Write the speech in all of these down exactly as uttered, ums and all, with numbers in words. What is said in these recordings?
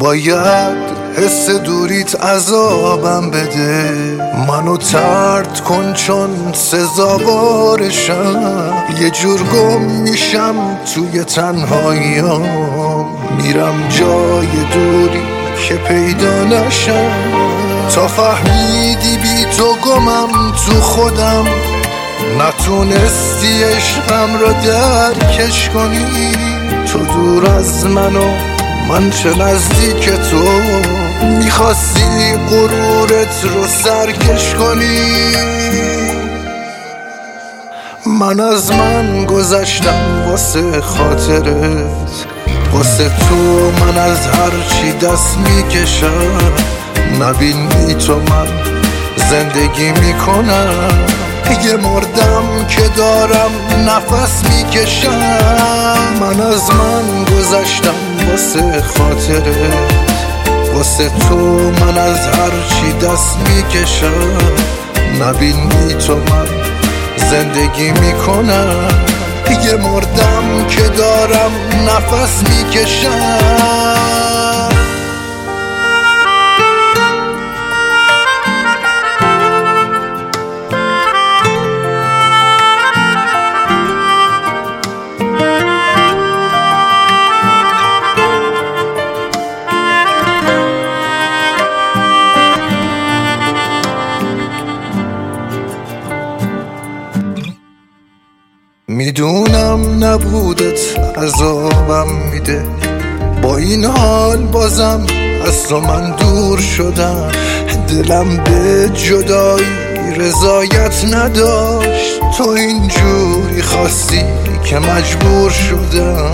باید حس دوریت عذابم بده، منو طرد کن چون سزاوارشم. یه جور گم میشم توی تنهاییام، میرم جای دوری که پیدا نشم. تا فهمیدی بی تو گمم تو خودم، نتونستی عشقم را درکش کنی. تو دور از منو من چه نزدیک تو، میخواستی غرورت رو سرکش کنی. من از من گذشتم واسه خاطرت، واسه تو من از هر چی دست میکشم. نبین بی تو من زندگی میکنم، یه مردم که دارم نفس میکشم. من از من گذشتم واسه خاطرت، واسه تو من از هر چی دست میکشم. نبین بی تو من زندگی میکنم، یه مردم که دارم نفس میکشم. میدونم نبودت عذابم میده، با این حال بازم از تو من دور شدم. دلم به جدایی رضایت نداشت، تو اینجوری خواستی که مجبور شدم.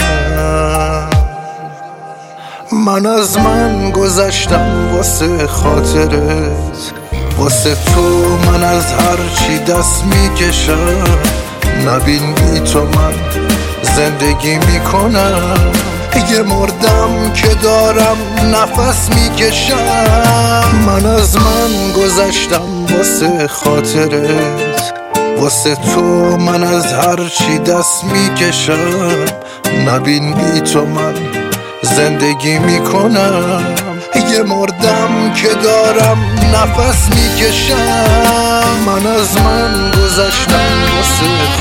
من از من گذشتم واسه خاطرت، واسه تو من از هر چی دست میکشم. نبین بی تو من زندگی میکنم، یه مردم که دارم نفس میکشم. من از من گذشتم واسه خاطرت، واسه تو من از هر چی دست میکشم. نبین بی تو من زندگی میکنم، یه مردم که دارم نفس میکشم. من از من گذشتم واسه